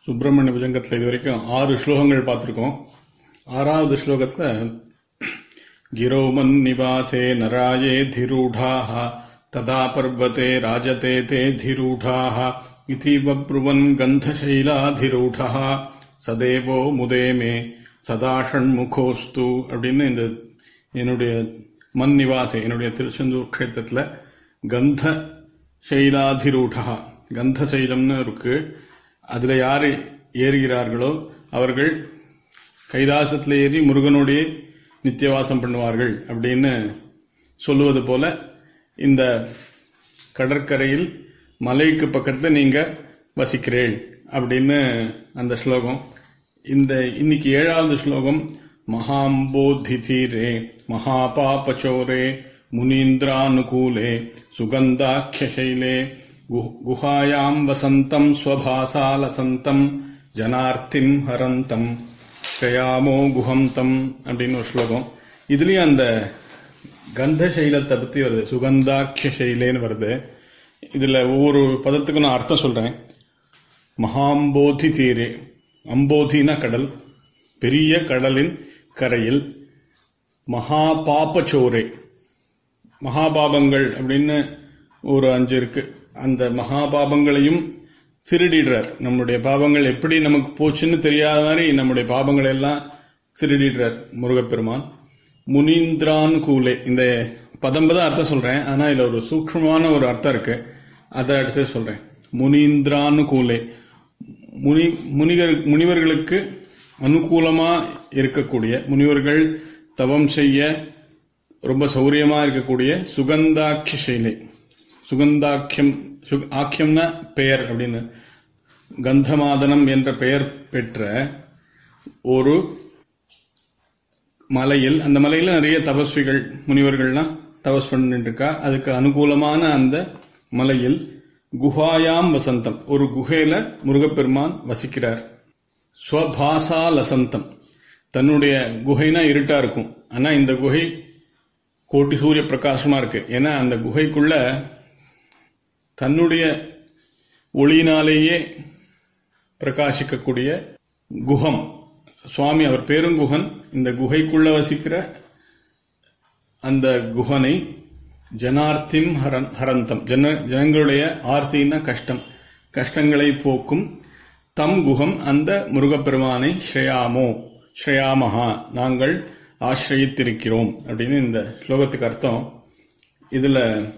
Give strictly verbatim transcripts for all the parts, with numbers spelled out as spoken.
சுப்பிரமணிய புஜங்கத்தில் இது வரைக்கும் ஆறு ஸ்லோகங்கள் பார்த்திருக்கோம். ஆறாவது ஸ்லோகத்துல கிரோமன் நிவாசே நராயே திரூடாஹ ததா பர்வதே ராஜதே தே திரூடாஹ இதீவ ப்ருவன் கந்தசைலாதிரூடஹ சதேவோ முதேமே சதா ஷண்முகோஸ்து அப்படின்னு இந்த என்னுடைய மன் நிவாசே என்னுடைய திருச்செந்தூர் க்ஷேத்திரத்துல கந்த சைலாதிரூடஹ கந்த சைலம்னு இருக்கு. அதுல யாரு ஏறுகிறார்களோ அவர்கள் கைலாசத்துல ஏறி முருகனுடைய நித்தியவாசம் பண்ணுவார்கள் அப்படின்னு சொல்லுவது போல இந்த கடற்கரையில் மலைக்கு பக்கத்துல நீங்க வசிக்கிறேள் அப்படின்னு அந்த ஸ்லோகம். இந்த இன்னைக்கு ஏழாவது ஸ்லோகம் மகாம்போதி தீரே மகாபாபச்சோரே முனீந்திரானுகூலே சுகந்தாக்கியசைலே குஹாயாம் வசந்தம் ஸ்வபாசாலசந்தம் ஜனார்த்திம் ஹரந்தம் கயாமோ குஹந்தம் அப்படின்னு ஒரு ஸ்லோகம். இதுலயும் அந்த கந்த சைலத்தை பத்தி வருது, சுகந்தாக்கிய சைலேன்னு வருது. இதுல ஒவ்வொரு பதத்துக்கும் நான் அர்த்தம் சொல்றேன். மகாம்போதி தீரே, அம்போதினா கடல், பெரிய கடலின் கரையில், மகாபாபச்சோரே, மகாபாபங்கள் அப்படின்னு ஒரு அஞ்சு இருக்கு. அந்த மகாபாபங்களையும் திருடிடுறார். நம்முடைய பாபங்கள் எப்படி நமக்கு போச்சுன்னு தெரியாத மாதிரி நம்முடைய பாபங்களை எல்லாம் திருடிடுறார் முருகப்பெருமான். முனீந்திரான் கூலே, இந்த பதம் தான் அர்த்தம் சொல்றேன், ஆனா இதுல ஒரு சூக்ஷ்மமான ஒரு அர்த்தம் இருக்கு, அதை அடுத்து சொல்றேன். முனீந்திரான் கூலே, முனி முனிவர் முனிவர்களுக்கு அனுகூலமா இருக்கக்கூடிய, முனிவர்கள் தவம் செய்ய ரொம்ப சௌரியமா இருக்கக்கூடிய சுகந்தாக்கிய சைலை. சுகந்தாக்கியம், ஆக்கியம்னா பெயர் அப்படின்னு, கந்தமாதனம் என்ற பெயர் பெற்ற ஒரு மலையில், அந்த மலையில நிறைய தபஸ்விகள் முனிவர்கள்லாம் தபஸ் பண்ணிட்டு இருக்கா. அதுக்கு அனுகூலமான அந்த மலையில் குஹாயாம் வசந்தம், ஒரு குகையில முருகப்பெருமான் வசிக்கிறார். ஸ்வபாசா லசந்தம், தன்னுடைய குகைனா இருட்டா இருக்கும், ஆனா இந்த குகை கோட்டி சூரிய பிரகாசமா இருக்கு. ஏன்னா அந்த குகைக்குள்ள தன்னுடைய ஒளியினாலேயே பிரகாசிக்கக்கூடிய குஹம் சுவாமி, அவர் பேரும் குஹன். இந்த குகைக்குள்ள வசிக்கிற அந்த குஹனை ஜனார்த்திம் ஹரன் ஹரந்தம், ஜன ஜனங்களுடைய ஆர்த்தின்னா கஷ்டம், கஷ்டங்களை போக்கும் தம் குஹம், அந்த முருகப்பெருமானை ஸ்ரேயாமோ ஸ்ரேயாமஹா, நாங்கள் ஆசிரயித்திருக்கிறோம் அப்படின்னு இந்த ஸ்லோகத்துக்கு அர்த்தம். இதுல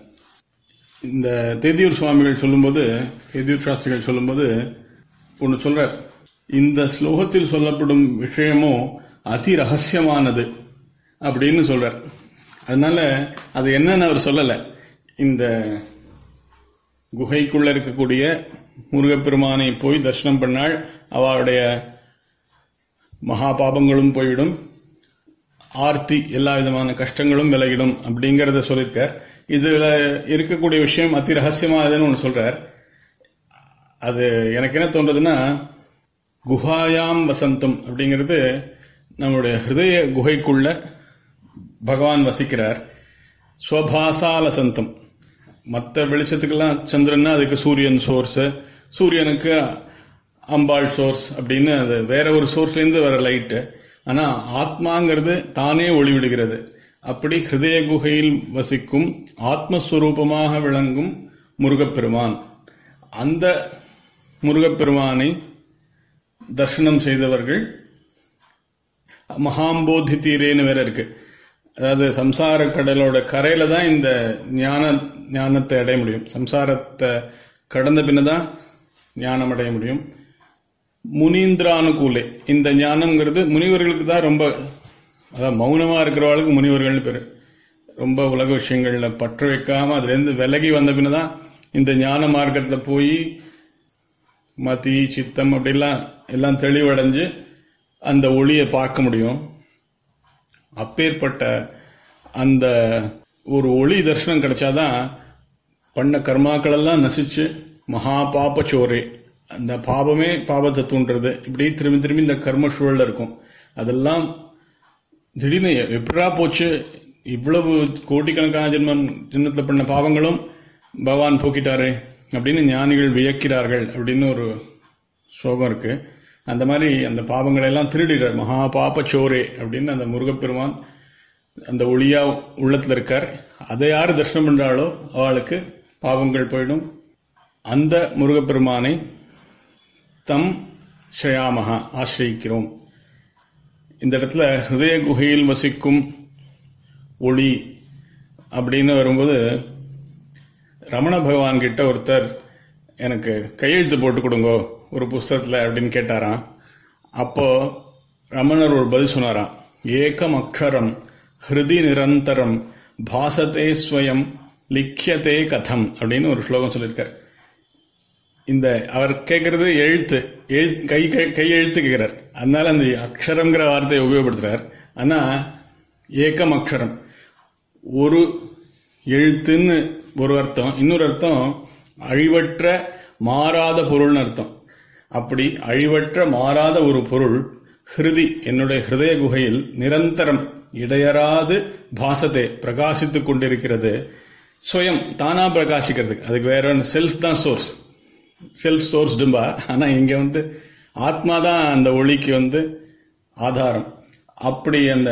இந்த தேதியூர் சுவாமிகள் சொல்லும்போது, தேதியூர் சாஸ்திரிகள் சொல்லும்போது ஒன்னு சொல்றார், இந்த ஸ்லோகத்தில் சொல்லப்படும் விஷயமோ அதி ரகசியமானது அப்படின்னு சொல்றார். அதனால அது என்னன்னு அவர் சொல்லல. இந்த குகைக்குள்ள இருக்கக்கூடிய முருகப்பெருமானை போய் தரிசனம் பண்ணால் அவருடைய மகா பாபங்களும் போய்விடும், ஆர்த்தி எல்லா விதமான கஷ்டங்களும் விலகிடும் அப்படிங்கறத சொல்லியிருக்கார். இதுல இருக்கக்கூடிய விஷயம் அதி ரகசியமானதுன்னு ஒண்ணு சொல்றார். அது எனக்கு என்ன தோன்றதுன்னா, குஹாயாம் வசந்தம் அப்படிங்கிறது நம்முடைய ஹிருதய குகைக்குள்ள பகவான் வசிக்கிறார். ஸ்வபாசாலசந்தம், மற்ற வெளிச்சத்துக்கெல்லாம் சந்திரன்னா அதுக்கு சூரியன் சோர்ஸ், சூரியனுக்கு அம்பாள் சோர்ஸ் அப்படின்னு அது வேற ஒரு சோர்ஸ்ல இருந்து வர லைட்டு. ஆனா ஆத்மாங்கிறது தானே ஒளிவிடுகிறது. அப்படி ஹிருதய குகையில் வசிக்கும் ஆத்மஸ்வரூபமாக விளங்கும் முருகப்பெருமான், அந்த முருகப்பெருமானை தர்சனம் செய்தவர்கள் மகாம்போதி தீரேன்னு வேற இருக்கு. அதாவது சம்சார கடலோட கரையில தான் இந்த ஞான ஞானத்தை அடைய முடியும். சம்சாரத்தை கடந்த பின்னதான் ஞானம் அடைய முடியும். முனீந்திரானுகூலே, இந்த ஞானம்ங்கிறது முனிவர்களுக்கு தான் ரொம்ப, அதாவது மௌனமா இருக்கிறவர்களுக்கு முனிவர்கள்னு பேரு. ரொம்ப உலக விஷயங்கள்ல பற்று வைக்காம அதுல இருந்து விலகி வந்த பின்னதான் இந்த ஞான மார்க்கத்துல போய் மதி சித்தம் அப்படிலாம் எல்லாம் தெளிவடைஞ்சு அந்த ஒளியை பார்க்க முடியும். அப்பேற்பட்ட அந்த ஒரு ஒளி தரிசனம் கிடைச்சாதான் பண்ண கர்மாக்கள் எல்லாம் நசிச்சு மகா பாபச்சோரே, அந்த பாபமே பாபத்தை தூண்டுறது, இப்படி திரும்பி திரும்பி இந்த கர்ம சூழல்ல இருக்கும். அதெல்லாம் திடீர்னு எப்படா போச்சு, இவ்வளவு கோடிக்கணக்கான ஜென்மம் ஜென்மத்துல பண்ண பாவங்களும் பகவான் போக்கிட்டாரே அப்படின்னு ஞானிகள் வியக்கிறார்கள் அப்படின்னு ஒரு ஸ்லோகம் இருக்கு. அந்த மாதிரி அந்த பாவங்களை எல்லாம் திருடிடுறார். மகா பாப சோரே அப்படின்னு அந்த முருகப்பெருமான் அந்த ஒளியா உள்ளத்துல இருக்கார். அதை யாரு தரிசனம் பண்றாளோ அவளுக்கு பாவங்கள் போயிடும். அந்த முருகப்பெருமானை தம் ஸ்ரயாமகா ஆசிரியிக்கிறோம். இந்த இடத்துல ஹிருதய குகையில் வசிக்கும் ஒளி அப்படின்னு வரும்போது ரமண பகவான் கிட்ட ஒருத்தர் எனக்கு கையெழுத்து போட்டு கொடுங்கோ ஒரு புஸ்தகத்துல அப்படின்னு கேட்டாராம். அப்போ ரமணர் ஒரு பதில் சொன்னாராம். ஏகம் அக்ஷரம் ஹிருதி நிரந்தரம் பாசத்தே ஸ்வயம் லிக்கியதே கதம் அப்படின்னு ஒரு ஸ்லோகம் சொல்லியிருக்கார். இந்த அவர் கேட்கறது எழுத்து கை கை எழுத்து கேட்கிறார். அதனால அந்த அக்ஷரம்ங்கிற வார்த்தையை உபயோகப்படுத்துறார். ஆனா ஏகம் அக்ஷரம் ஒரு எழுத்துன்னு ஒரு அர்த்தம், இன்னொரு அர்த்தம் அழிவற்ற மாறாத பொருள்னு அர்த்தம். அப்படி அழிவற்ற மாறாத ஒரு பொருள் ஹிருதி என்னுடைய ஹிருதய குகையில் நிரந்தரம் இடையறாது பாசத்தை பிரகாசித்துக் கொண்டிருக்கிறது. ஸ்வயம் தானா பிரகாசிக்கிறதுக்கு அதுக்கு வேற செல்ஃப் தான் சோர்ஸ், செல்ஃப் சோர்ஸ்டும்பா. ஆனா இங்க வந்து ஆத்மா தான் அந்த ஒளிக்கு வந்து ஆதாரம். அப்படி அந்த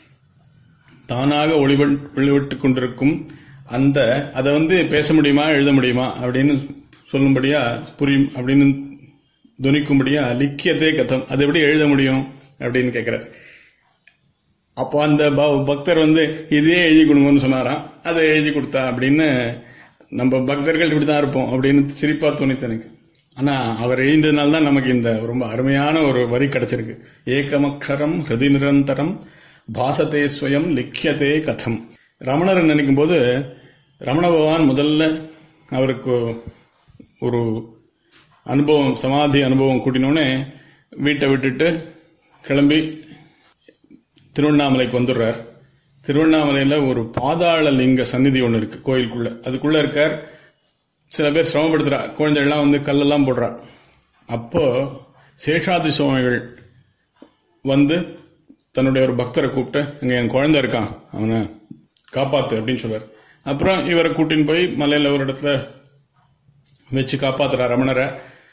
தானாக ஒளிவிட்டுக் கொண்டிருக்கும் அந்த அதை வந்து பேச முடியுமா எழுத முடியுமா அப்படின்னு சொல்லும்படியா புரியும் அப்படின்னு துணிக்கும்படியா லிக்கியதே கதம் அது எப்படி எழுத முடியும் அப்படின்னு கேட்கிறார். அப்போ அந்த பக்தர் வந்து இதே எழுதி கொடுங்கன்னு சொன்னாராம். அதை எழுதி கொடுத்தா அப்படின்னு நம்ம பக்தர்கள் இப்படிதான் இருப்போம் அப்படின்னு சிரிப்பா தோணித்து எனக்கு. ஆனா அவர் எழுந்ததுனால்தான் நமக்கு இந்த ரொம்ப அருமையான ஒரு வரி கிடைச்சிருக்கு. ஏகமக்ஷரம் ஹிருதி நிரந்தரம் பாசத்தே ஸ்வயம் லிக்கியதே கதம். ரமணர் நினைக்கும் போது ரமண பகவான் முதல்ல அவருக்கு ஒரு அனுபவம் சமாதி அனுபவம் கூட்டினோடனே வீட்டை விட்டுட்டு கிளம்பி திருவண்ணாமலைக்கு வந்துடுறார். திருவண்ணாமலையில ஒரு பாதாள லிங்க சந்நிதி ஒண்ணு இருக்கு கோயிலுக்குள்ள. அதுக்குள்ள இருக்கார். சில பேர் சிரமப்படுத்துறா, குழந்தைகள்லாம் வந்து கல்லெல்லாம் போடுறா. அப்போ சேஷாதி சுவாமிகள் வந்து தன்னுடைய ஒரு பக்தரை கூப்பிட்டு இங்க என் குழந்தை இருக்கான் அவனை காப்பாத்து அப்படின்னு சொல்றாரு. அப்புறம் இவரை கூட்டின்னு போய் மலையில ஒரு இடத்துல வச்சு காப்பாத்துறா ரமணரை.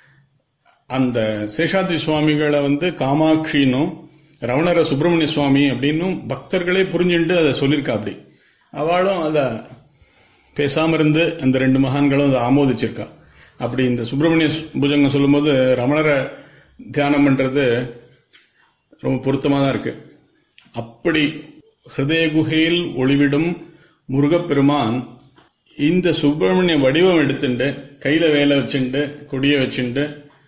அந்த சேஷாத்ரி சுவாமிகளை வந்து காமாட்சின்னும் ரமணர சுப்பிரமணிய சுவாமி அப்படின்னும் பக்தர்களே புரிஞ்சுட்டு அதை சொல்லியிருக்கா. அப்படி அவளும் அத பேசாம இருந்து அந்த ரெண்டு மகான்களும் அதை ஆமோதிச்சிருக்கா. அப்படி இந்த சுப்பிரமணிய புஜங்கம் சொல்லும் போது ரமணரை தியானம் பண்றது ரொம்ப பொருத்தமா தான் இருக்கு. அப்படி ஹிருதய குகையில் ஒளிவிடும் முருகப்பெருமான் இந்த சுப்பிரமணிய வடிவம் எடுத்துட்டு கையில வேலை வச்சுண்டு கொடிய வச்சுண்டு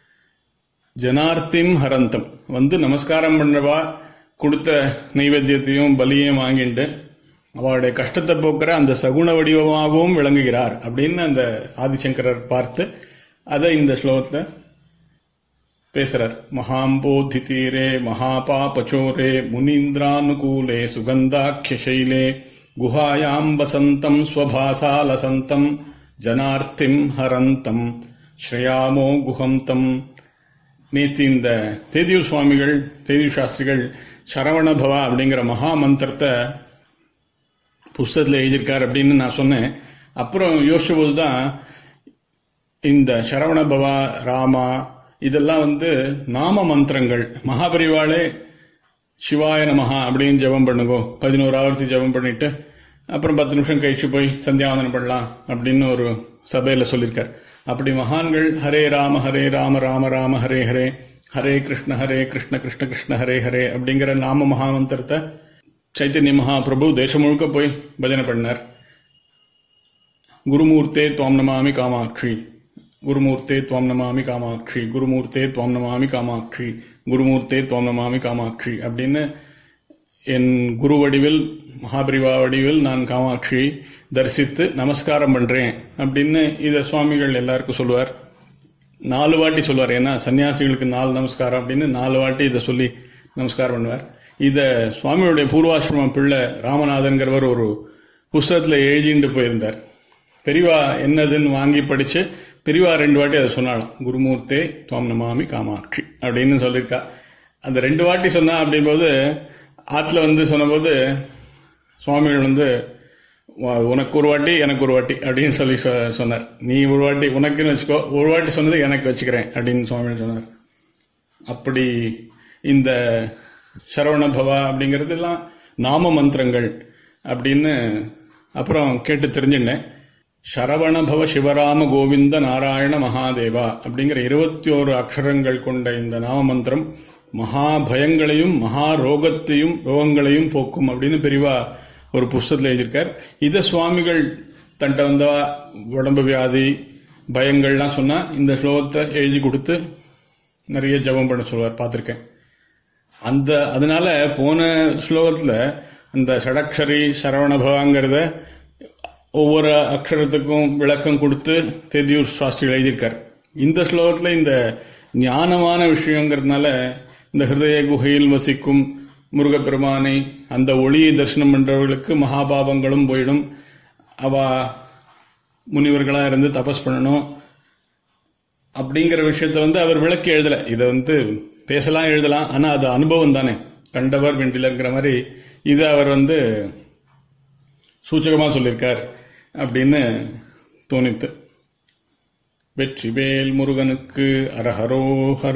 ஜனார்த்திம் ஹரந்தம் வந்து நமஸ்காரம் பண்றவா கொடுத்த நைவேத்தியத்தையும் பலியையும் வாங்கிட்டு அவளுடைய கஷ்டத்தை போக்குற அந்த சகுண வடிவமாகவும் விளங்குகிறார் அப்படின்னு அந்த ஆதிசங்கரர் பார்த்து அதை இந்த ஸ்லோகத்தை பேசுறார். மகாம்போதி தீரே மகாபாபச்சோரே முனீந்திரானுகூலே சுகந்தாக்கிய சைலே குஹாயாம் வசந்தம் ஸ்வபாசாலசந்தம் ஜனார்த்திம் ஹரந்தம் ஸ்ரேயாமோ குஹந்தம். நேற்று இந்த தேதியூர் சுவாமிகள் தேதியூர் சாஸ்திரிகள் சரவண பவா அப்படிங்கிற மகா மந்திரத்தை புஸ்தகத்தில் எழுதியிருக்கார் அப்படின்னு நான் சொன்னேன். அப்புறம் யோசிச்ச போதுதான் இந்த சரவண பவா ராமா இதெல்லாம் வந்து நாம மந்திரங்கள். மகாபரிவாளே சிவாய நமஹா அப்படின்னு ஜெபம் பண்ணுங்கோ, பதினோரு ஆவர்த்தி ஜெபம் பண்ணிட்டு அப்புறம் பத்து நிமிஷம் கழிச்சு போய் சந்தியாவந்தனம் பண்ணலாம் அப்படின்னு ஒரு சபையில சொல்லியிருக்கார். அப்படி மகான்கள் ஹரே ராம ஹரே ராம ராம ராம ஹரே ஹரே ஹரே கிருஷ்ண ஹரே கிருஷ்ண கிருஷ்ண கிருஷ்ண ஹரே ஹரே அப்படிங்கிற நாம மகாமந்திரத்தை சைத்தன்ய மகாபிரபு தேசம் முழுக்க போய் பஜனை பண்ணார். குருமூர்த்தே துவாம் நமாமி காமாட்சி, குருமூர்த்தே துவாம் நமாமி காமாட்சி, குருமூர்த்தே துவாம் நமாமி காமாட்சி, குருமூர்த்தே துவாம் நமாமி காமாட்சி அப்படின்னு என் குரு வடிவில் மகாபிரிவா வடிவில் நான் காமாட்சியை தரிசித்து நமஸ்காரம் பண்றேன் அப்படின்னு இத சுவாமிகள் எல்லாருக்கும் சொல்லுவார். நாலு வாட்டி சொல்லுவார். ஏன்னா சன்னியாசிகளுக்கு நாலு நமஸ்காரம் அப்படின்னு நாலு வாட்டி இதை சொல்லி நமஸ்காரம் பண்ணுவார். இத சுவாமியுடைய பூர்வாசிரம பிள்ளை ராமநாதன்கிறவர் ஒரு புஸ்தகத்துல எழுதிட்டு போயிருந்தார். பெரிவா என்னதுன்னு வாங்கி படிச்சு பெரிவா ரெண்டு வாட்டி அதை சொன்னாலும் குருமூர்த்தே துவாம் நமாமி காமாட்சி அப்படின்னு சொல்லியிருக்கா. அந்த ரெண்டு வாட்டி சொன்னா அப்படின்போது ஆத்துல வந்து சொன்னபோது சுவாமிகள் வந்து உனக்கு ஒரு வாட்டி எனக்கு ஒரு வாட்டி அப்படின்னு சொல்லி சொன்னார். நீ ஒரு வாட்டி உனக்குன்னு வச்சுக்கோ, ஒரு வாட்டி சொன்னது எனக்கு வச்சுக்கிறேன் அப்படின்னு சுவாமிகள் சொன்னார். அப்படி இந்த சரவணபவா அப்படிங்கிறது எல்லாம் நாம மந்திரங்கள் அப்படின்னு அப்புறம் கேட்டு தெரிஞ்சுட்டேன். சரவணபவ சிவராம கோவிந்த நாராயண மகாதேவா அப்படிங்கிற இருபத்தி ஓரு அக்ஷரங்கள் கொண்ட இந்த நாம மந்திரம் மகா பயங்களையும் மகா ரோகத்தையும் ரோகங்களையும் போக்கும் அப்படின்னு பெரியவா ஒரு புஸ்தகத்தில் எழுதியிருக்கார். இத சுவாமிகள் தன்ட்ட வந்த உடம்பு வியாதி பயங்கள்லாம் சொன்னா இந்த ஸ்லோகத்தை எழுதி கொடுத்து நிறைய ஜபம் பண்ண சொல்வார், பார்த்திருக்கேன். அந்த அதனால போன ஸ்லோகத்துல அந்த ஷடக்ஷரி சரவணபவாங்கிறத ஒவ்வொரு அக்ஷரத்துக்கும் விளக்கம் கொடுத்து தெதியூர் சாஸ்திரிகள் எழுதியிருக்கார். இந்த ஸ்லோகத்துல இந்த ஞானமான விஷயங்கிறதுனால இந்த ஹிருதய குகையில் வசிக்கும் முருகப்பெருமானை அந்த ஒளியை தரிசனம் பண்றவர்களுக்கு மகாபாபங்களும் போயிடும், அவ முனிவர்களா இருந்து தபஸ் பண்ணணும் அப்படிங்கிற விஷயத்த வந்து அவர் விளக்கி எழுதல. இதை வந்து பேசலாம் எழுதலாம், ஆனா அது அனுபவம் தானே, கண்டவர் வெண்டிலங்கிற மாதிரி இது அவர் வந்து சூச்சகமா சொல்லியிருக்கார் அப்படின்னு தோணித்து. வெற்றிவேல் முருகனுக்கு அரஹரோஹர்.